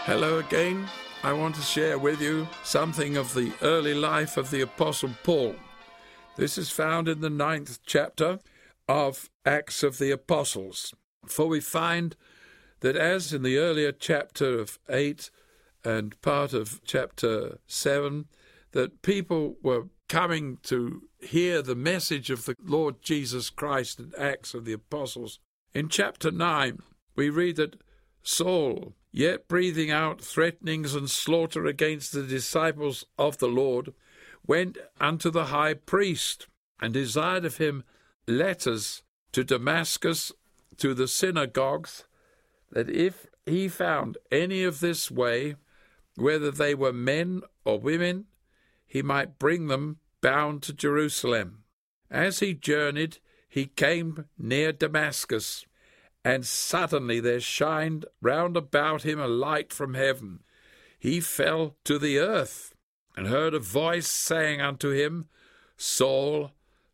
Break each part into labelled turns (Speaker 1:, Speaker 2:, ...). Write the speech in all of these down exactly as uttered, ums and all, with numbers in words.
Speaker 1: Hello again. I want to share with you something of the early life of the Apostle Paul. This is found in the ninth chapter of Acts of the Apostles. For we find that as in the earlier chapter of eight and part of chapter seven, that people were coming to hear the message of the Lord Jesus Christ in Acts of the Apostles. In chapter nine, we read that Saul, yet breathing out threatenings and slaughter against the disciples of the Lord, went unto the high priest, and desired of him letters to Damascus, to the synagogues, that if he found any of this way, whether they were men or women, he might bring them bound to Jerusalem. As he journeyed, he came near Damascus, and suddenly there shined round about him a light from heaven. He fell to the earth, and heard a voice saying unto him, Saul,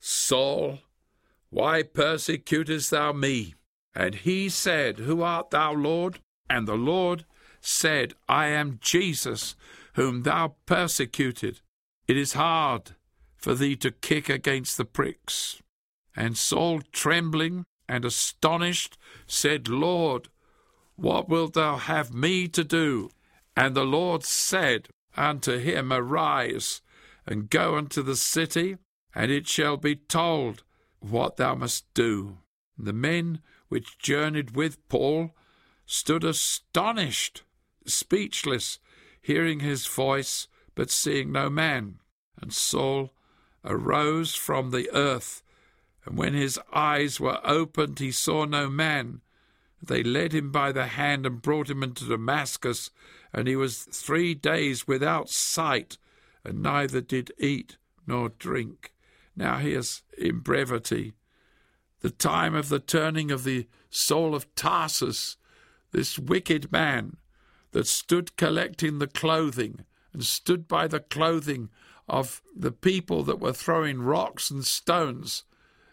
Speaker 1: Saul, why persecutest thou me? And he said, Who art thou, Lord? And the Lord said, I am Jesus, whom thou persecuted. It is hard for thee to kick against the pricks. And Saul, trembling and astonished, said, Lord, what wilt thou have me to do? And the Lord said unto him, Arise, and go unto the city, and it shall be told what thou must do. The men which journeyed with Paul stood astonished, speechless, hearing his voice, but seeing no man. And Saul arose from the earth, and when his eyes were opened, he saw no man. They led him by the hand and brought him into Damascus, and he was three days without sight, and neither did eat nor drink. Now here's, in brevity, the time of the turning of the Saul of Tarsus, this wicked man that stood collecting the clothing and stood by the clothing of the people that were throwing rocks and stones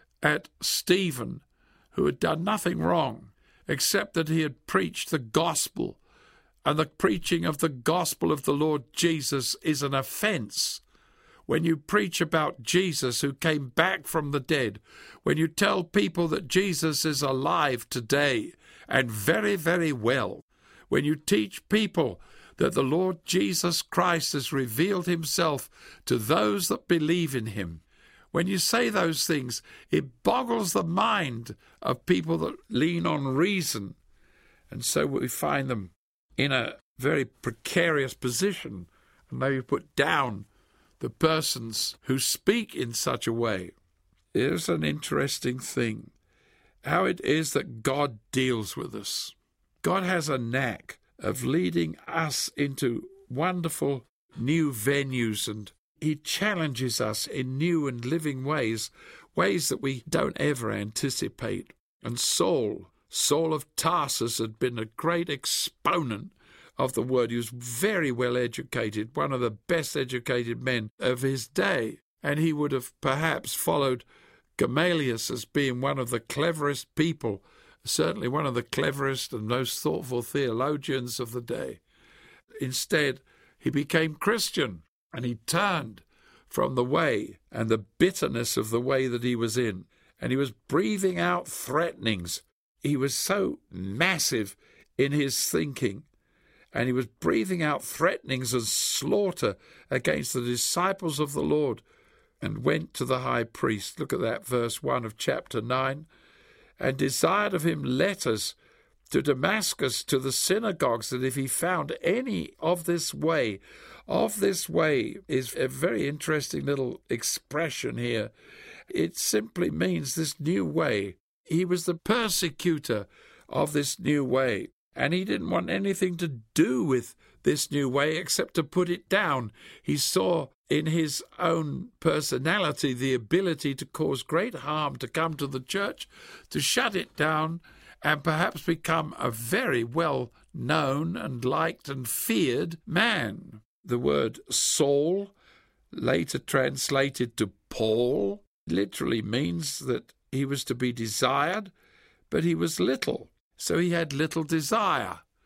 Speaker 1: at Stephen, who had done nothing wrong, except that he had preached the gospel, and the preaching of the gospel of the Lord Jesus is an offense. When you preach about Jesus who came back from the dead, when you tell people that Jesus is alive today and very, very well, when you teach people that the Lord Jesus Christ has revealed himself to those that believe in him, when you say those things, it boggles the mind of people that lean on reason. And so we find them in a very precarious position, and they put down the persons who speak in such a way. Here's an interesting thing, how it is that God deals with us. God has a knack of leading us into wonderful new venues, and he challenges us in new and living ways, ways that we don't ever anticipate. And Saul, Saul of Tarsus, had been a great exponent of the word. He was very well educated, one of the best educated men of his day, and he would have perhaps followed Gamaliel as being one of the cleverest people, certainly one of the cleverest and most thoughtful theologians of the day. Instead, he became Christian, and he turned from the way and the bitterness of the way that he was in, and he was breathing out threatenings. He was so massive in his thinking, and he was breathing out threatenings and slaughter against the disciples of the Lord, and went to the high priest. Look at that, verse one of chapter nine. And desired of him letters to Damascus, to the synagogues, that if he found any of this way, of this way is a very interesting little expression here. It simply means this new way. He was the persecutor of this new way, and he didn't want anything to do with this new way except to put it down. He saw in his own personality the ability to cause great harm, to come to the church, to shut it down, and perhaps become a very well-known and liked and feared man. The word Saul, later translated to Paul, literally means that he was to be desired, but he was little, so he had little desire.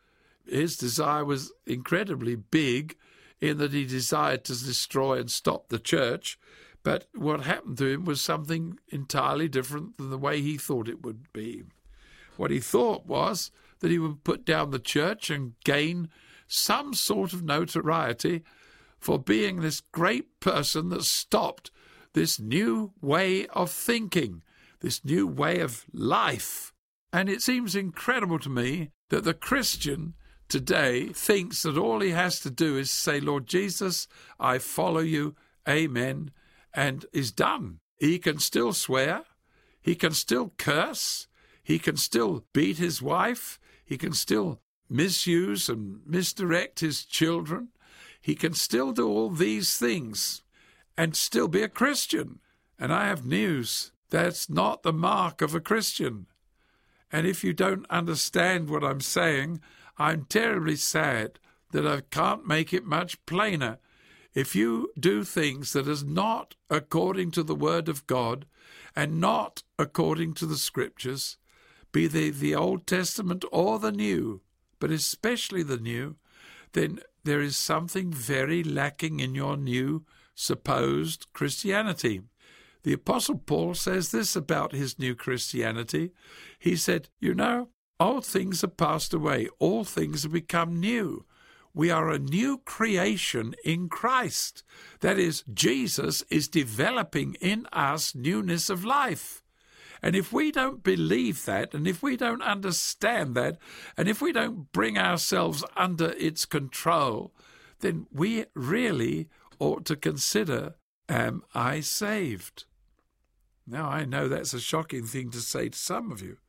Speaker 1: his desire was incredibly big in that he desired to destroy and stop the church, but what happened to him was something entirely different than the way he thought it would be. What he thought was that he would put down the church and gain some sort of notoriety for being this great person that stopped this new way of thinking, this new way of life. And it seems incredible to me that the Christian today thinks that all he has to do is say, Lord Jesus, I follow you, amen, and is done. He can still swear, he can still curse, he can still beat his wife, he can still misuse and misdirect his children, he can still do all these things and still be a Christian. And I have news, that's not the mark of a Christian. And if you don't understand what I'm saying, I'm terribly sad that I can't make it much plainer. If you do things that is not according to the Word of God and not according to the Scriptures, be they the Old Testament or the New, but especially the New, then there is something very lacking in your new supposed Christianity. The Apostle Paul says this about his new Christianity. He said, you know, old things have passed away. All things have become new. We are a new creation in Christ. That is, Jesus is developing in us newness of life. And if we don't believe that, and if we don't understand that, and if we don't bring ourselves under its control, then we really ought to consider, am I saved? Now, I know that's a shocking thing to say to some of you,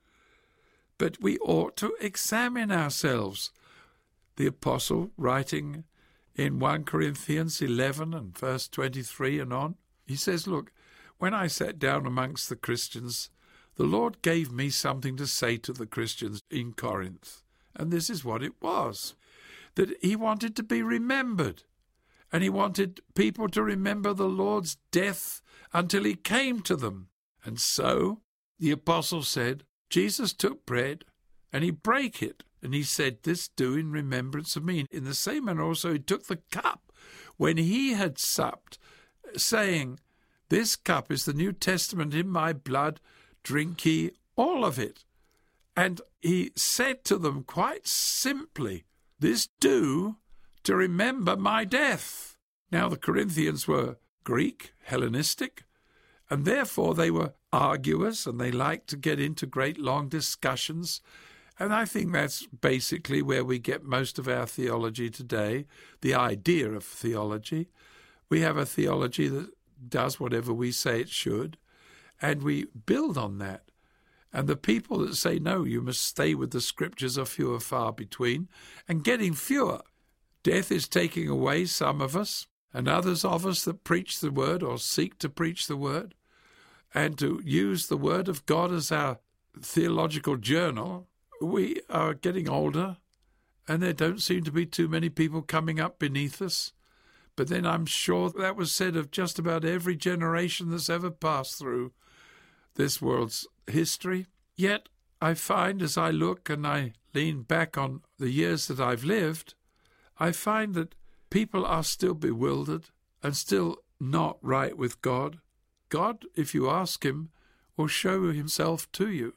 Speaker 1: but we ought to examine ourselves. The Apostle, writing in First Corinthians eleven and verse twenty-three and on, he says, look, when I sat down amongst the Christians, the Lord gave me something to say to the Christians in Corinth, and this is what it was, that he wanted to be remembered, and he wanted people to remember the Lord's death until he came to them. And so the apostle said, Jesus took bread and he brake it, and he said, this do in remembrance of me. In the same manner also he took the cup when he had supped, saying, this cup is the New Testament in my blood, drink ye all of it. And he said to them quite simply, this do to remember my death. Now the Corinthians were Greek, Hellenistic, and therefore they were arguers, and they liked to get into great long discussions. And I think that's basically where we get most of our theology today, the idea of theology. We have a theology that does whatever we say it should, and we build on that. And the people that say, no, you must stay with the Scriptures are few and far between, and getting fewer. Death is taking away some of us, and others of us that preach the Word or seek to preach the Word, and to use the Word of God as our theological journal. We are getting older, and there don't seem to be too many people coming up beneath us. But then I'm sure that was said of just about every generation that's ever passed through this world's history. Yet I find, as I look and I lean back on the years that I've lived, I find that people are still bewildered and still not right with God. God, if you ask him, will show himself to you,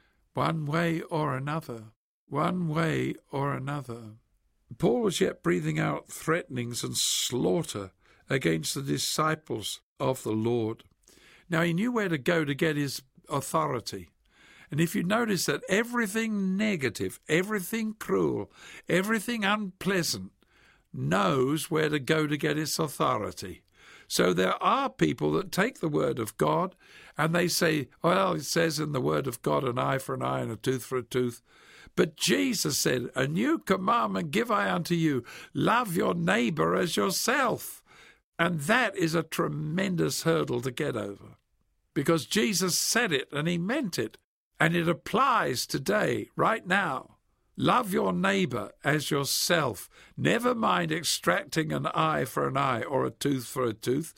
Speaker 1: one way or another, one way or another. Paul was yet breathing out threatenings and slaughter against the disciples of the Lord. Now, he knew where to go to get his authority. And if you notice that everything negative, everything cruel, everything unpleasant knows where to go to get its authority. So there are people that take the word of God and they say, well, it says in the word of God, an eye for an eye and a tooth for a tooth. But Jesus said, a new commandment give I unto you, love your neighbour as yourself. And that is a tremendous hurdle to get over, because Jesus said it and he meant it, and it applies today, right now. Love your neighbour as yourself. Never mind extracting an eye for an eye or a tooth for a tooth.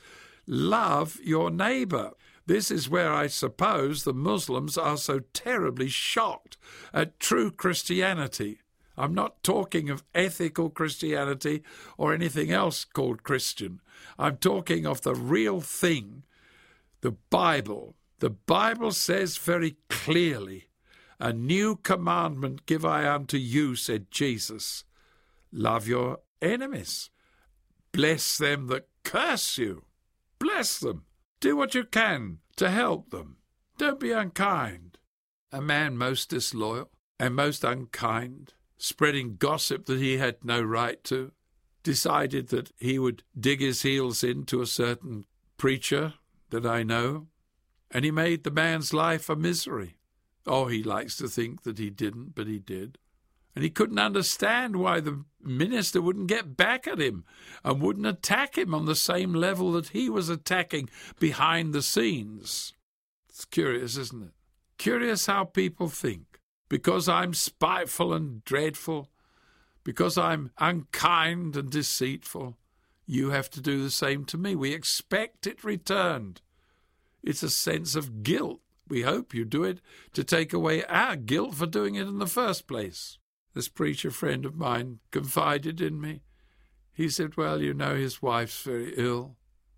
Speaker 1: Love your neighbour. This is where I suppose the Muslims are so terribly shocked at true Christianity. I'm not talking of ethical Christianity or anything else called Christian. I'm talking of the real thing, the Bible. The Bible says very clearly, "A new commandment give I unto you," said Jesus. Love your enemies. Bless them that curse you. Bless them. Do what you can to help them. Don't be unkind. A man most disloyal and most unkind, spreading gossip that he had no right to, decided that he would dig his heels into a certain preacher that I know, and he made the man's life a misery. Oh, he likes to think that he didn't, but he did. And he couldn't understand why the minister wouldn't get back at him and wouldn't attack him on the same level that he was attacking behind the scenes. It's curious, isn't it? Curious how people think. Because I'm spiteful and dreadful, because I'm unkind and deceitful, you have to do the same to me. We expect it returned. It's a sense of guilt. We hope you do it to take away our guilt for doing it in the first place. This preacher friend of mine confided in me. He said, well, you know, his wife's very ill.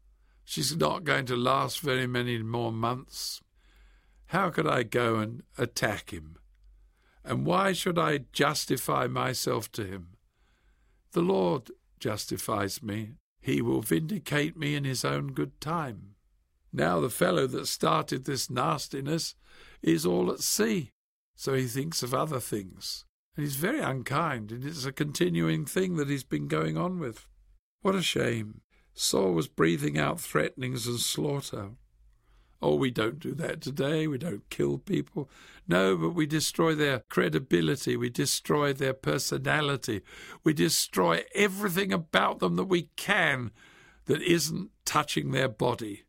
Speaker 1: She's not going to last very many more months. How could I go and attack him? And why should I justify myself to him? The Lord justifies me. He will vindicate me in his own good time. Now the fellow that started this nastiness is all at sea, so he thinks of other things. And he's very unkind, and it's a continuing thing that he's been going on with. What a shame. Saul was breathing out threatenings and slaughter. Oh, we don't do that today. We don't kill people. No, but we destroy their credibility. We destroy their personality. We destroy everything about them that we can that isn't touching their body.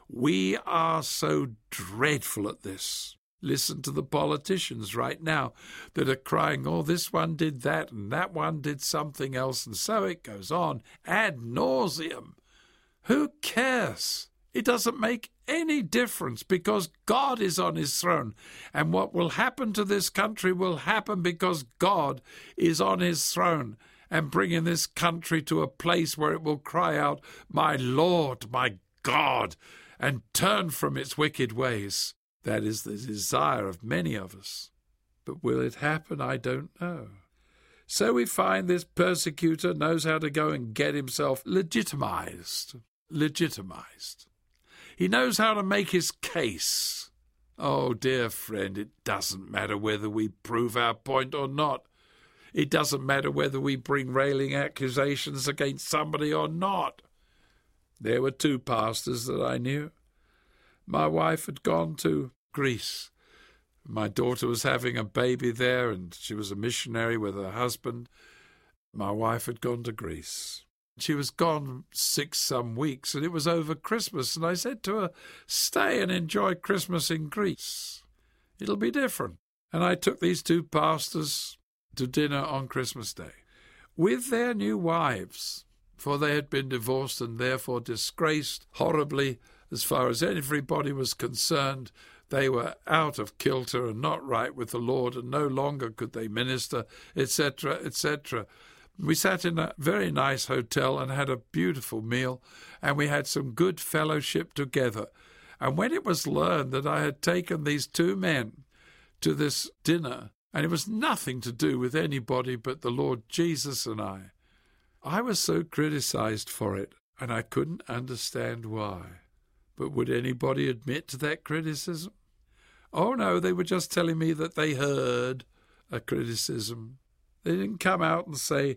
Speaker 1: We are so dreadful at this. Listen to the politicians right now that are crying, oh, this one did that and that one did something else, and so it goes on ad nauseum. Who cares? It doesn't make any difference because God is on his throne, and what will happen to this country will happen because God is on his throne and bringing this country to a place where it will cry out, my Lord, my God, and turn from its wicked ways. That is the desire of many of us. But will it happen? I don't know. So we find this persecutor knows how to go and get himself legitimized. Legitimized. He knows how to make his case. Oh, dear friend, it doesn't matter whether we prove our point or not. It doesn't matter whether we bring railing accusations against somebody or not. There were two pastors that I knew. My wife had gone to Greece. My daughter was having a baby there, and she was a missionary with her husband. My wife had gone to Greece. She was gone six some weeks, and it was over Christmas, and I said to her, stay and enjoy Christmas in Greece. It'll be different. And I took these two pastors to dinner on Christmas Day with their new wives, for they had been divorced and therefore disgraced horribly. As far as everybody was concerned, they were out of kilter and not right with the Lord, and no longer could they minister, et cetera, et cetera. We sat in a very nice hotel and had a beautiful meal, and we had some good fellowship together. And when it was learned that I had taken these two men to this dinner, and it was nothing to do with anybody but the Lord Jesus and I, I was so criticized for it, and I couldn't understand why. But would anybody admit to that criticism? Oh, no, they were just telling me that they heard a criticism. They didn't come out and say,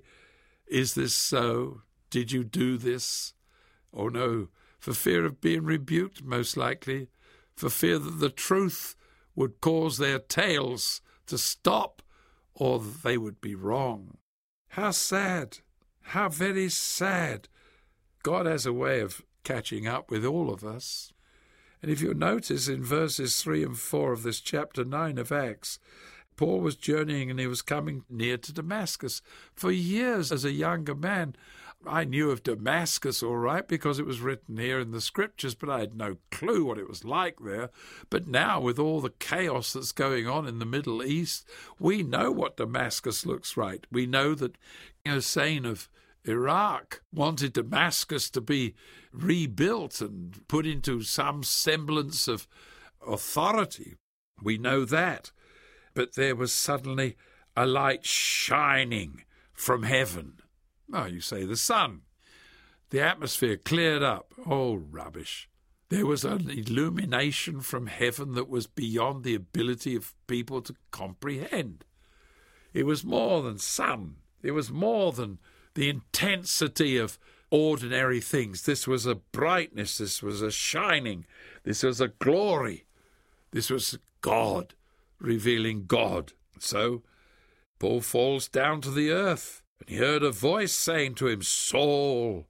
Speaker 1: is this so? Did you do this? Oh, no, for fear of being rebuked, most likely, for fear that the truth would cause their tales to stop or that they would be wrong. How sad, how very sad. God has a way of catching up with all of us. And if you notice in verses three and four of this chapter nine of Acts, Paul was journeying and he was coming near to Damascus. For years as a younger man, I knew of Damascus all right because it was written here in the scriptures, but I had no clue what it was like there. But now, with all the chaos that's going on in the Middle East, we know what Damascus looks like. We know that Hussein of Iraq wanted Damascus to be rebuilt and put into some semblance of authority. We know that. But there was suddenly a light shining from heaven. Oh, you say the sun. The atmosphere cleared up. Oh, rubbish. There was an illumination from heaven that was beyond the ability of people to comprehend. It was more than sun. It was more than the intensity of ordinary things. This was a brightness. This was a shining. This was a glory. This was God, revealing God. So Paul falls down to the earth. And he heard a voice saying to him, Saul,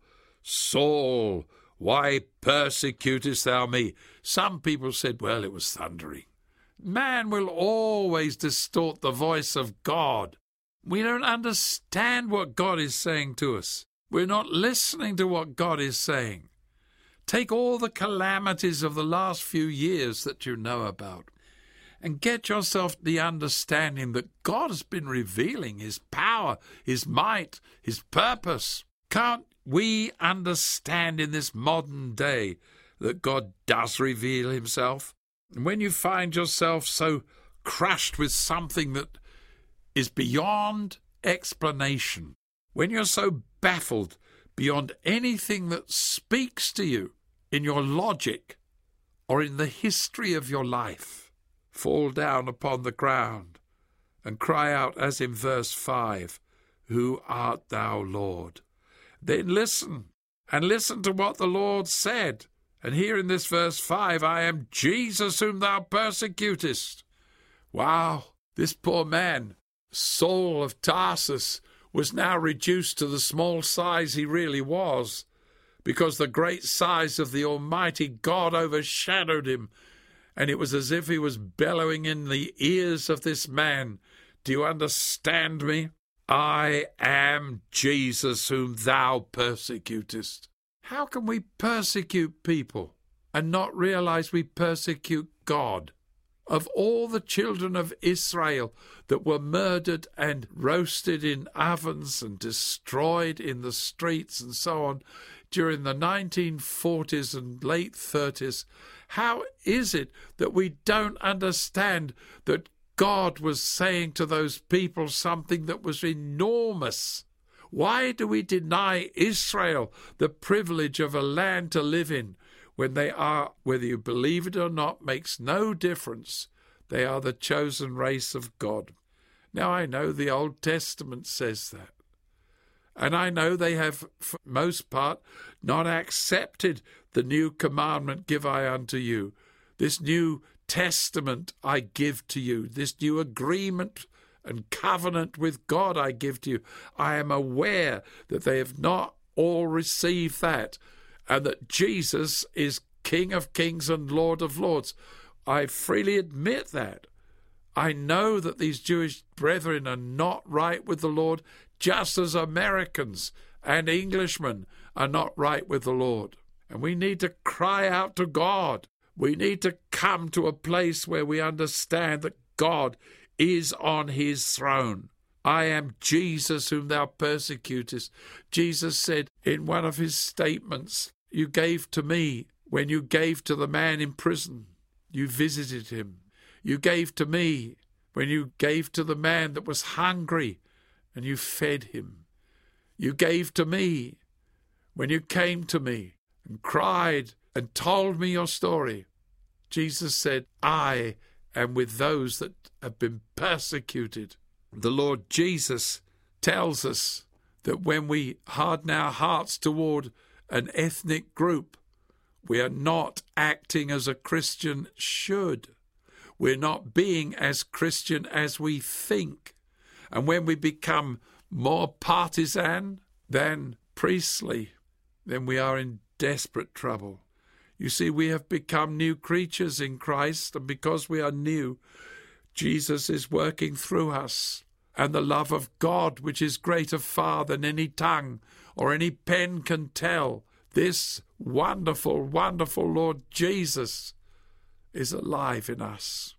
Speaker 1: Saul, why persecutest thou me? Some people said, well, it was thundering. Man will always distort the voice of God. We don't understand what God is saying to us. We're not listening to what God is saying. Take all the calamities of the last few years that you know about, and get yourself the understanding that God has been revealing his power, his might, his purpose. Can't we understand in this modern day that God does reveal himself? And when you find yourself so crushed with something that is beyond explanation, when you're so baffled beyond anything that speaks to you in your logic or in the history of your life, fall down upon the ground and cry out, as in verse five, Who art thou, Lord? Then listen, and listen to what the Lord said. And here in this verse five, I am Jesus whom thou persecutest. Wow, this poor man, Saul of Tarsus, was now reduced to the small size he really was, because the great size of the Almighty God overshadowed him. And it was as if he was bellowing in the ears of this man, Do you understand me? I am Jesus whom thou persecutest. How can we persecute people and not realize we persecute God? Of all the children of Israel that were murdered and roasted in ovens and destroyed in the streets and so on during the nineteen forties and late thirties, how is it that we don't understand that God was saying to those people something that was enormous? Why do we deny Israel the privilege of a land to live in when they are, whether you believe it or not, makes no difference, they are the chosen race of God? Now, I know the Old Testament says that. And I know they have, for most part, not accepted the new commandment, give I unto you. This new testament I give to you. This new agreement and covenant with God I give to you. I am aware that they have not all received that, and that Jesus is King of kings and Lord of lords. I freely admit that. I know that these Jewish brethren are not right with the Lord, just as Americans and Englishmen are not right with the Lord. And we need to cry out to God. We need to come to a place where we understand that God is on his throne. I am Jesus whom thou persecutest. Jesus said in one of his statements, you gave to me when you gave to the man in prison. You visited him. You gave to me when you gave to the man that was hungry and you fed him. You gave to me when you came to me and cried and told me your story. Jesus said, I am with those that have been persecuted. The Lord Jesus tells us that when we harden our hearts toward an ethnic group, we are not acting as a Christian should. We're not being as Christian as we think. And when we become more partisan than priestly, then we are in desperate trouble. You see, we have become new creatures in Christ, and because we are new, Jesus is working through us. and the love of God, which is greater far than any tongue or any pen can tell. This wonderful, wonderful Lord Jesus is alive in us.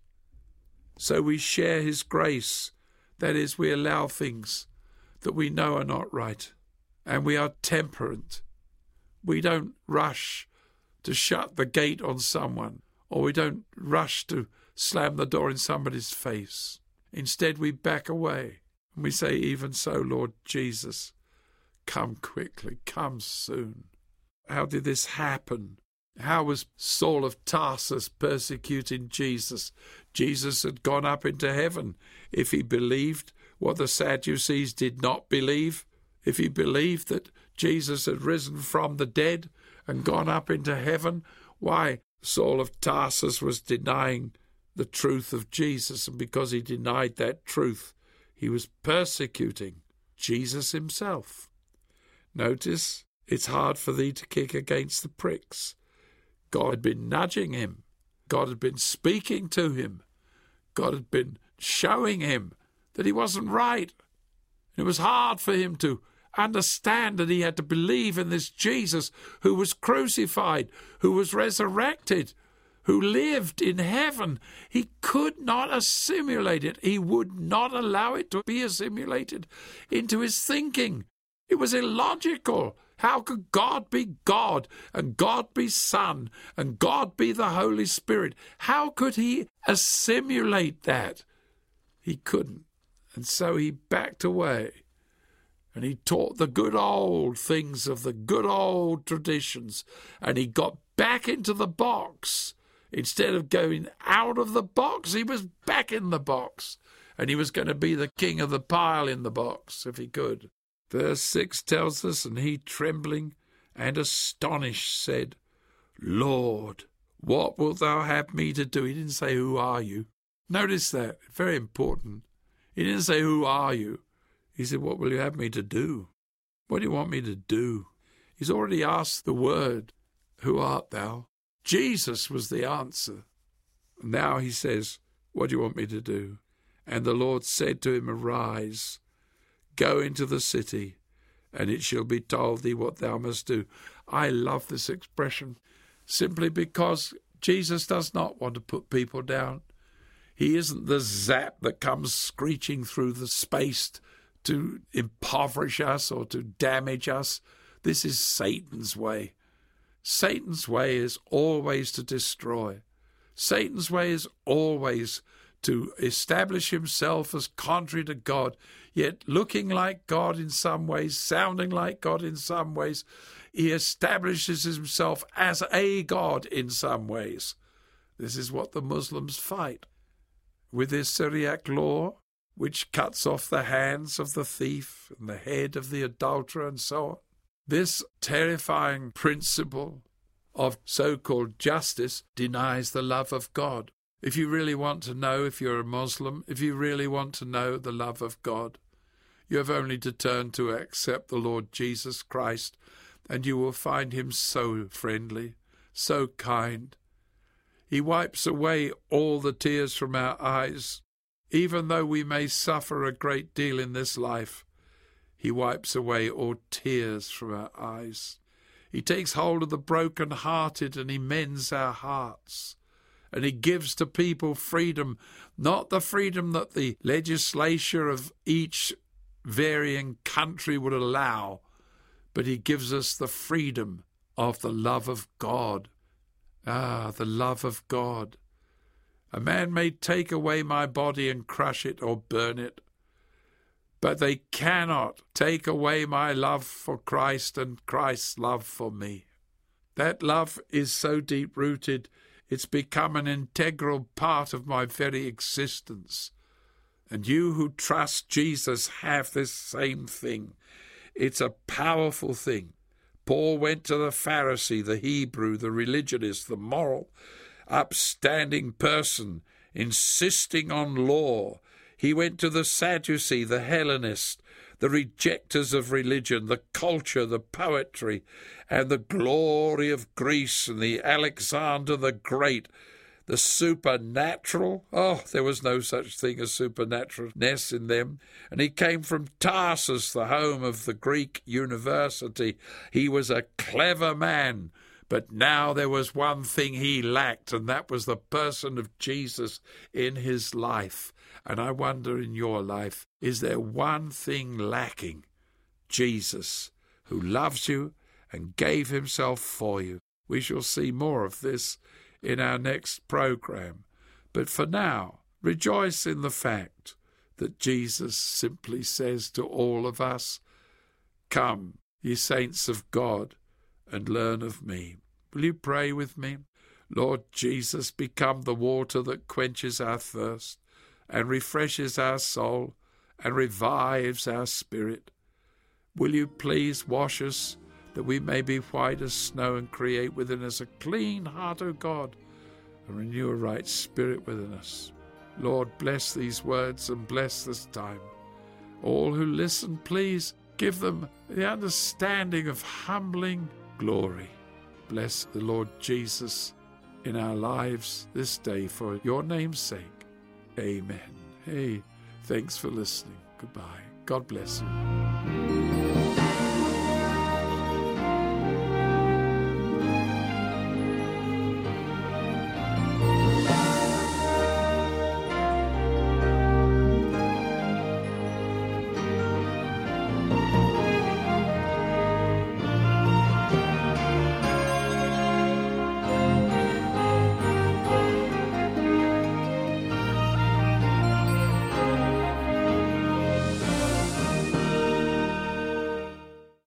Speaker 1: So we share his grace. That is, we allow things that we know are not right, and we are temperate. We don't rush to shut the gate on someone, or we don't rush to slam the door in somebody's face. Instead, we back away, and we say, even so, Lord Jesus, come quickly, come soon. How did this happen? How was Saul of Tarsus persecuting Jesus? Jesus had gone up into heaven. If he believed what the Sadducees did not believe, if he believed that Jesus had risen from the dead and gone up into heaven, why, Saul of Tarsus was denying the truth of Jesus, and because he denied that truth, he was persecuting Jesus himself. Notice, it's hard for thee to kick against the pricks. God had been nudging him. God had been speaking to him. God had been showing him that he wasn't right. It was hard for him to understand that he had to believe in this Jesus who was crucified, who was resurrected, who lived in heaven. He could not assimilate it. He would not allow it to be assimilated into his thinking. It was illogical. How could God be God, and God be Son, and God be the Holy Spirit? How could he assimilate that? He couldn't. And so he backed away, and he taught the good old things of the good old traditions, and he got back into the box. Instead of going out of the box, he was back in the box, and he was going to be the king of the pile in the box, if he could. Verse six tells us, and he, trembling and astonished, said, Lord, what wilt thou have me to do? He didn't say, who are you? Notice that. Very important. He didn't say, who are you? He said, what will you have me to do? What do you want me to do? He's already asked the word, who art thou? Jesus was the answer. Now he says, what do you want me to do? And the Lord said to him, arise, go into the city, and it shall be told thee what thou must do. I love this expression, simply because Jesus does not want to put people down. He isn't the zap that comes screeching through the space to impoverish us or to damage us. This is Satan's way. Satan's way is always to destroy. Satan's way is always to establish himself as contrary to God, yet looking like God in some ways, sounding like God in some ways. He establishes himself as a God in some ways. This is what the Muslims fight. With their Syriac law, which cuts off the hands of the thief and the head of the adulterer and so on. This terrifying principle of so-called justice denies the love of God. If you really want to know, if you're a Muslim, if you really want to know the love of God, you have only to turn to accept the Lord Jesus Christ, and you will find him so friendly, so kind. He wipes away all the tears from our eyes. Even though we may suffer a great deal in this life, he wipes away all tears from our eyes. He takes hold of the broken-hearted and he mends our hearts. And he gives to people freedom, not the freedom that the legislature of each varying country would allow, but he gives us the freedom of the love of God. Ah, the love of God. A man may take away my body and crush it or burn it, but they cannot take away my love for Christ and Christ's love for me. That love is so deep-rooted, it's become an integral part of my very existence. And you who trust Jesus have this same thing. It's a powerful thing. Paul went to the Pharisee, the Hebrew, the religionist, the moral, upstanding person, insisting on law. He went to the Sadducee, the Hellenist, the rejectors of religion, the culture, the poetry, and the glory of Greece and the Alexander the Great. the supernatural. Oh, there was no such thing as supernaturalness in them. And he came from Tarsus, the home of the Greek university. He was a clever man, but now there was one thing he lacked, and that was the person of Jesus in his life. And I wonder, in your life, is there one thing lacking? Jesus, who loves you and gave himself for you. We shall see more of this in our next program. But for now, rejoice in the fact that Jesus simply says to all of us, "Come, ye saints of God, and learn of me." Will you pray with me? Lord Jesus, become the water that quenches our thirst and refreshes our soul and revives our spirit. Will you please wash us that we may be white as snow and create within us a clean heart, O God, and renew a right spirit within us. Lord, bless these words and bless this time. All who listen, please give them the understanding of humbling glory. Bless the Lord Jesus in our lives this day for your name's sake. Amen. Hey, thanks for listening. Goodbye. God bless you.